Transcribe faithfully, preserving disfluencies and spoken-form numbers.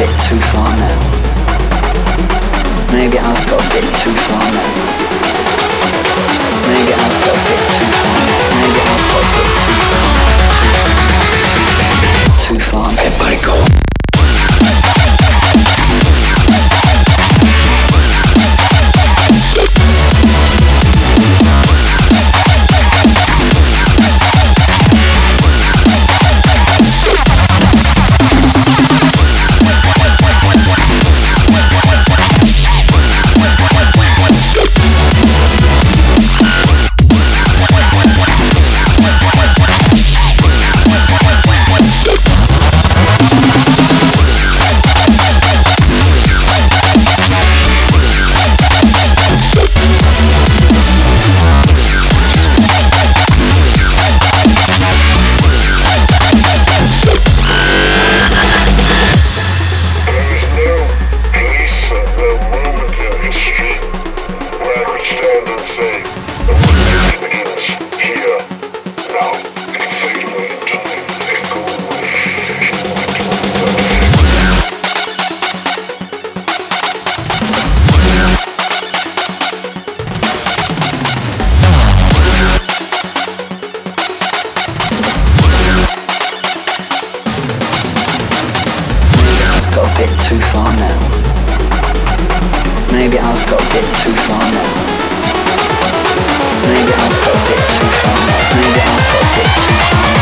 bit too far now. Maybe I've got a bit too far now. Maybe I've got a bit too far now. Maybe I've got a bit too far now. Too far now. Everybody go. Too far now. Maybe I've got a bit too far now. Maybe I've got a bit too far now. Maybe I've got a bit too far now.